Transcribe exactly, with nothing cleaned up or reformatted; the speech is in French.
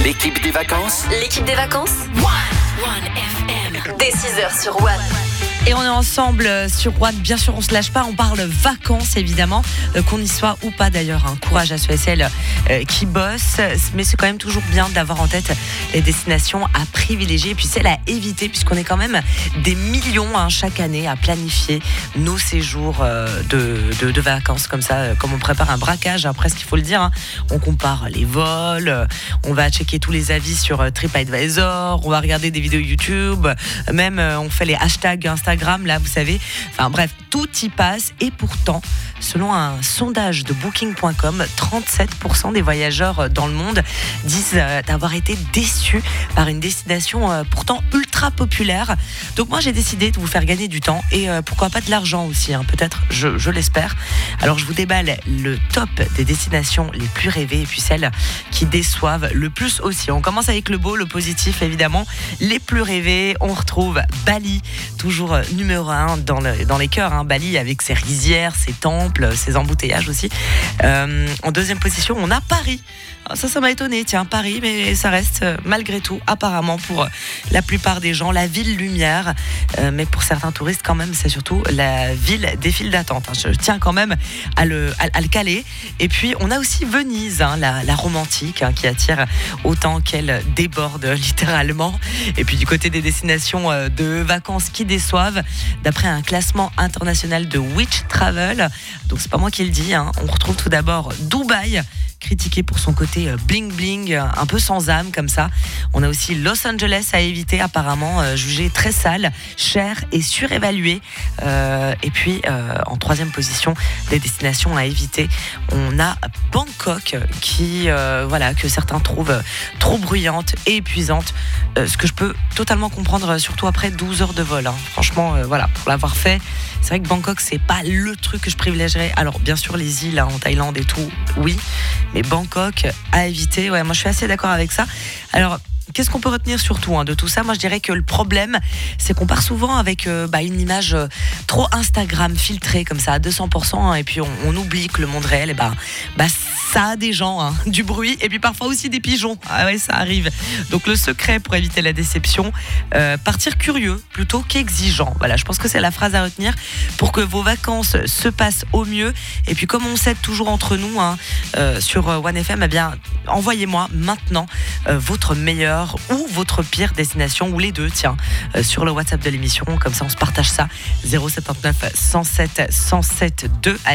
L'équipe des vacances. L'équipe des vacances. One, One F M. Dès six heures sur One. Et on est ensemble sur One, bien sûr on se lâche pas, on parle vacances évidemment, euh, qu'on y soit ou pas d'ailleurs, hein. Courage à ceux et celles euh, qui bossent, mais c'est quand même toujours bien d'avoir en tête les destinations à privilégier et puis celles à éviter, puisqu'on est quand même des millions hein, chaque année à planifier nos séjours euh, de, de, de vacances comme ça, euh, comme on prépare un braquage, hein, presque il faut le dire, hein. On compare les vols, euh, on va checker tous les avis sur euh, TripAdvisor, on va regarder des vidéos YouTube, euh, même euh, on fait les hashtags Instagram. Là, vous savez, enfin bref, tout y passe et pourtant, selon un sondage de booking point com, trente-sept pour cent des voyageurs dans le monde disent euh, d'avoir été déçus par une destination euh, pourtant ultra populaire. Donc moi, j'ai décidé de vous faire gagner du temps et euh, pourquoi pas de l'argent aussi, hein, peut-être, je, je l'espère. Alors, je vous déballe le top des destinations les plus rêvées et puis celles qui déçoivent le plus aussi. On commence avec le beau, le positif, évidemment. Les plus rêvés, on retrouve Bali, toujours numéro un dans, le, dans les cœurs, hein. Bali avec ses rizières, ses temples, ses embouteillages aussi. Euh, en deuxième position, on a Paris. Ça, ça m'a étonné, tiens, Paris, mais ça reste malgré tout, apparemment, pour la plupart des gens, la ville lumière. Euh, mais pour certains touristes, quand même, c'est surtout la ville des files d'attente. Hein. Je tiens quand même à le, à, à le caler. Et puis, on a aussi Venise, hein, la, la romantique, hein, qui attire autant qu'elle déborde littéralement. Et puis, du côté des destinations de vacances qui déçoivent, d'après un classement international de Which Travel, donc c'est pas moi qui le dis, hein, on retrouve tout d'abord Dubaï, critiqué pour son côté bling bling, un peu sans âme comme ça. On a aussi Los Angeles à éviter, apparemment euh, jugé très sale, cher et surévalué. Euh, et puis euh, en troisième position des destinations à éviter, on a Bangkok qui, euh, voilà, que certains trouvent trop bruyante et épuisante. Euh, ce que je peux totalement comprendre, surtout après douze heures de vol. Hein. Franchement, euh, voilà, pour l'avoir fait, c'est vrai que Bangkok c'est pas le truc que je privilégierais. Alors bien sûr les îles hein, en Thaïlande et tout, oui. Mais Bangkok à éviter, ouais, moi je suis assez d'accord avec ça. Alors, qu'est-ce qu'on peut retenir surtout hein, de tout ça ? Moi je dirais que le problème, c'est qu'on part souvent avec euh, bah, une image euh, trop Instagram filtrée comme ça à deux cents pour cent hein, et puis on, on oublie que le monde réel, et bah, bah, ça a des gens, hein, du bruit et puis parfois aussi des pigeons. Ah ouais, ça arrive. Donc le secret pour éviter la déception, euh, partir curieux plutôt qu'exigeant. Voilà, je pense que c'est la phrase à retenir pour que vos vacances se passent au mieux. Et puis comme on s'aide toujours entre nous hein, euh, sur One F M, eh bien envoyez-moi maintenant euh, votre meilleure ou votre pire destination ou les deux, tiens, euh, sur le WhatsApp de l'émission. Comme ça, on se partage ça. zéro sept neuf cent sept cent sept deux.